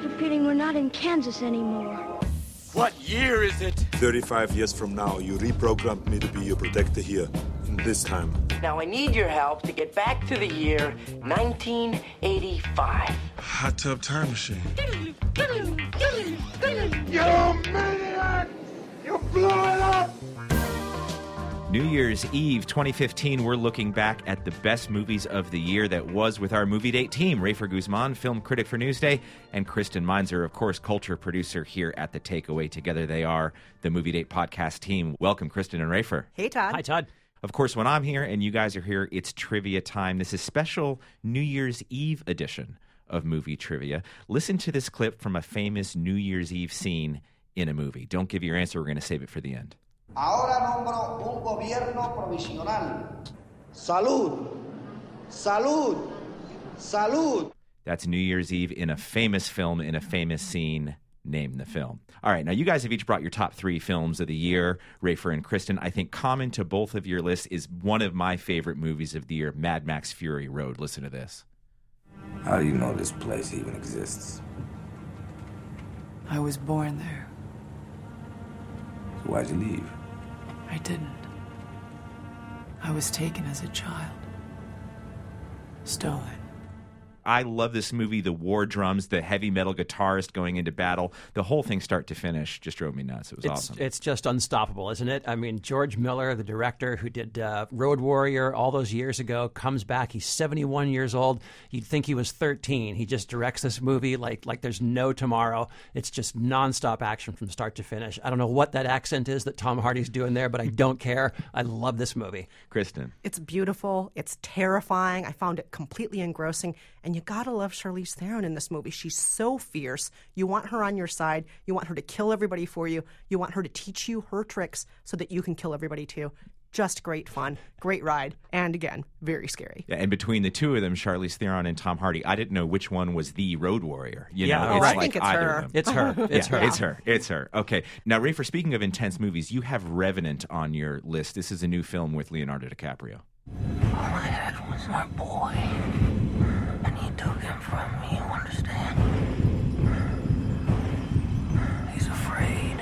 repeating we're not in Kansas anymore. What year is it? 35 years from now, you reprogrammed me to be your protector here, in this time. Now I need your help to get back to the year 1985. Hot tub time machine. You maniac! You blew it up! New Year's Eve 2015, we're looking back at the best movies of the year that was with our Movie Date team. Rafer Guzman, film critic for Newsday, and Kristen Meinzer, of course, culture producer here at The Takeaway. Together they are the Movie Date podcast team. Welcome, Kristen and Rafer. Hey, Todd. Hi, Todd. Of course, when I'm here and you guys are here, it's trivia time. This is special New Year's Eve edition of Movie Trivia. Listen to this clip from a famous New Year's Eve scene in a movie. Don't give your answer. We're going to save it for the end. Ahora nombro un gobierno provisional. Salud, salud, salud. That's New Year's Eve in a famous film, in a famous scene. Name the film. All right, now you guys have each brought your top 3 films of the year. Rafer and Kristen, I think common to both of your lists is one of my favorite movies of the year, Mad Max Fury Road. Listen to this. How do you know this place even exists? I was born there. So why'd you leave? I didn't. I was taken as a child. Stolen. I love this movie. The war drums, the heavy metal guitarist going into battle, the whole thing start to finish just drove me nuts. It was awesome. It's just unstoppable, isn't it? I mean, George Miller, the director who did Road Warrior all those years ago, comes back. He's 71 years old. You'd think he was 13. He just directs this movie like there's no tomorrow. It's just nonstop action from start to finish. I don't know what that accent is that Tom Hardy's doing there, but I don't care. I love this movie. Kristen. It's beautiful. It's terrifying. I found it completely engrossing. And you gotta love Charlize Theron in this movie. She's so fierce. You want her on your side. You want her to kill everybody for you. You want her to teach you her tricks so that you can kill everybody too. Just great fun, great ride, and again, very scary. Yeah, and between the two of them, Charlize Theron and Tom Hardy, I didn't know which one was the Road Warrior. I think it's her. It's her. It's her. It's her. It's her. Okay. Now, Rafer, speaking of intense movies, you have Revenant on your list. This is a new film with Leonardo DiCaprio. My dad was my boy, and he took him from me, you understand? He's afraid.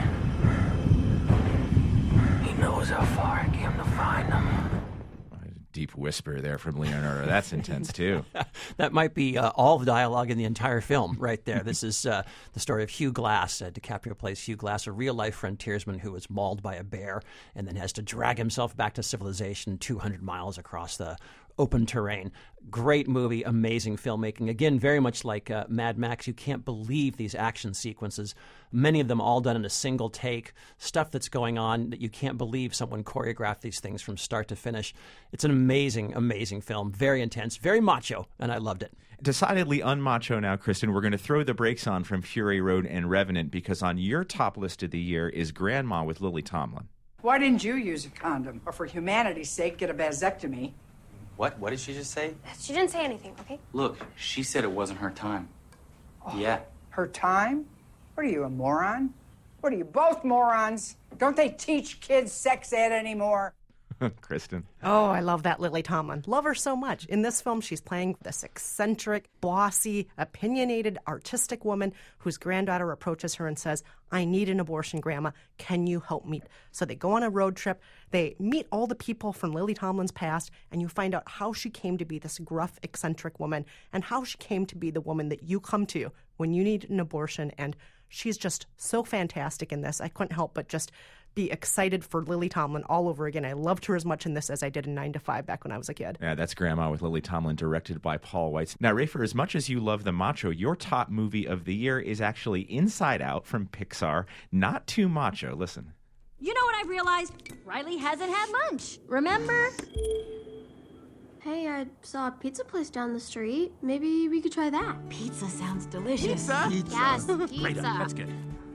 He knows how far I came to find him. Deep whisper there from Leonardo. That's intense, too. That might be all the dialogue in the entire film right there. This is the story of Hugh Glass. DiCaprio plays Hugh Glass, a real-life frontiersman who was mauled by a bear and then has to drag himself back to civilization 200 miles across the open terrain. Great movie, amazing filmmaking. Again, very much like Mad Max, you can't believe these action sequences. Many of them all done in a single take. Stuff that's going on that you can't believe someone choreographed these things from start to finish. It's an amazing, amazing film. Very intense, very macho, and I loved it. Decidedly unmacho now, Kristen. We're going to throw the brakes on from Fury Road and Revenant because on your top list of the year is Grandma with Lily Tomlin. Why didn't you use a condom? Or for humanity's sake, get a vasectomy? What? What did she just say? She didn't say anything, okay? Look, she said it wasn't her time. Oh, yeah. Her time? What are you, a moron? What are you, both morons? Don't they teach kids sex ed anymore? Kristen. Oh, I love that Lily Tomlin. Love her so much. In this film, she's playing this eccentric, bossy, opinionated, artistic woman whose granddaughter approaches her and says, I need an abortion, Grandma. Can you help me? So they go on a road trip. They meet all the people from Lily Tomlin's past, and you find out how she came to be this gruff, eccentric woman and how she came to be the woman that you come to when you need an abortion. And she's just so fantastic in this. I couldn't help but just be excited for Lily Tomlin all over again. I loved her as much in this as I did in 9 to 5 back when I was a kid. Yeah, that's Grandma with Lily Tomlin, directed by Paul Weitz. Now, Rafer, as much as you love the macho, your top movie of the year is actually Inside Out from Pixar. Not too macho. Listen. You know what I realized? Riley hasn't had lunch. Remember? Hey, I saw a pizza place down the street. Maybe we could try that. Pizza sounds delicious. Pizza? Yes, pizza. Great, that's good.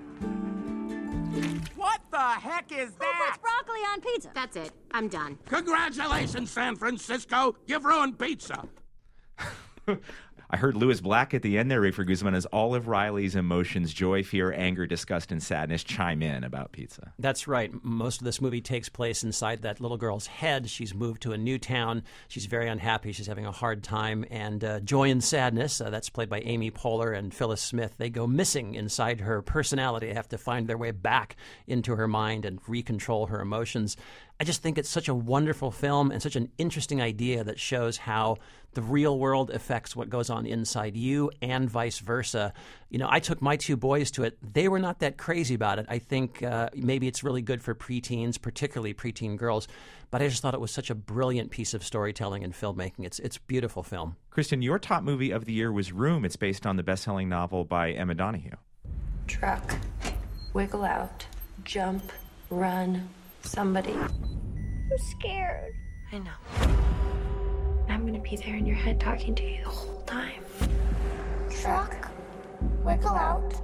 What the heck is Who that? puts broccoli on pizza? That's it. I'm done. Congratulations, San Francisco. You've ruined pizza. I heard Lewis Black at the end there, Rafer Guzman, as all of Riley's emotions, joy, fear, anger, disgust, and sadness chime in about pizza. That's right. Most of this movie takes place inside that little girl's head. She's moved to a new town. She's very unhappy. She's having a hard time. And joy and sadness, that's played by Amy Poehler and Phyllis Smith, they go missing inside her personality. They have to find their way back into her mind and recontrol her emotions. I just think it's such a wonderful film and such an interesting idea that shows how the real world affects what goes on inside you and vice versa. You know, I took my two boys to it. They were not that crazy about it. I think maybe it's really good for preteens, particularly preteen girls. But I just thought it was such a brilliant piece of storytelling and filmmaking. It's a beautiful film. Kristen, your top movie of the year was Room. It's based on the best-selling novel by Emma Donoghue. Truck, wiggle out, jump, run, somebody. I'm scared. I know. I'm gonna be there in your head talking to you the whole time. Truck, wiggle out.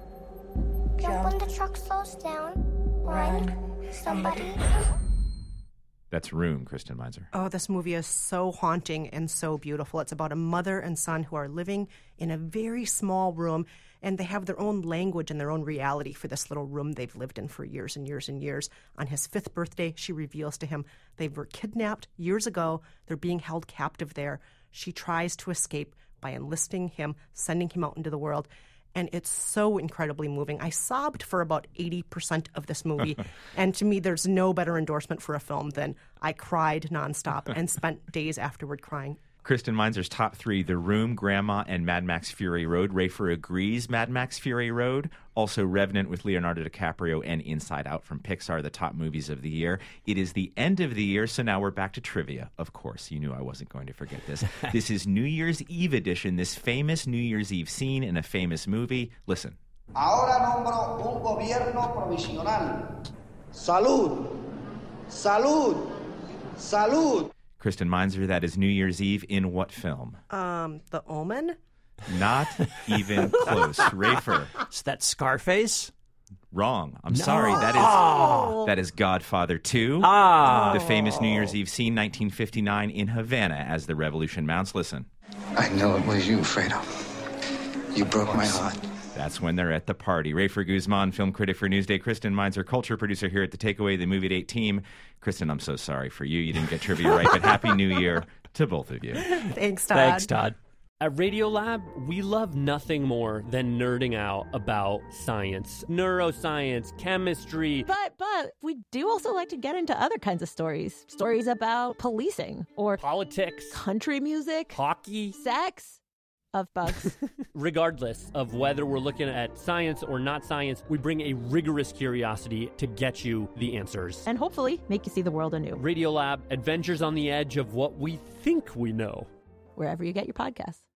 Jump when the truck slows down. Run, somebody. That's Room, Kristen Meinzer. Oh, this movie is so haunting and so beautiful. It's about a mother and son who are living in a very small room, and they have their own language and their own reality for this little room they've lived in for years and years and years. On his 5th birthday, she reveals to him they were kidnapped years ago. They're being held captive there. She tries to escape by enlisting him, sending him out into the world. And it's so incredibly moving. I sobbed for about 80% of this movie. And to me, there's no better endorsement for a film than I cried nonstop and spent days afterward crying. Kristen Meinzer's top 3, The Room, Grandma, and Mad Max Fury Road. Rafer agrees Mad Max Fury Road. Also Revenant with Leonardo DiCaprio and Inside Out from Pixar, the top movies of the year. It is the end of the year, so now we're back to trivia. Of course, you knew I wasn't going to forget this. This is New Year's Eve edition, this famous New Year's Eve scene in a famous movie. Listen. Ahora nombro un gobierno provisional. Salud. Salud. Salud. Kristen Meinzer, that is New Year's Eve in what film? The Omen? Not even close. Rafer. Is that Scarface? Wrong. I'm No. sorry. That is Godfather 2. The famous New Year's Eve scene, 1959 in Havana as the revolution mounts. Listen. I know it was you, Fredo. You broke my heart. That's when they're at the party. Rafer Guzman, film critic for Newsday. Kristen Meinzer, culture producer here at the Takeaway, the Movie Date team. Kristen, I'm so sorry for you. You didn't get trivia right, but Happy New Year to both of you. Thanks, Todd. Thanks, Todd. At Radiolab, we love nothing more than nerding out about science, neuroscience, chemistry. But we do also like to get into other kinds of stories. Stories about policing or politics, country music, hockey, sex. Of bugs. Regardless of whether we're looking at science or not science, we bring a rigorous curiosity to get you the answers. And hopefully make you see the world anew. Radiolab, adventures on the edge of what we think we know. Wherever you get your podcasts.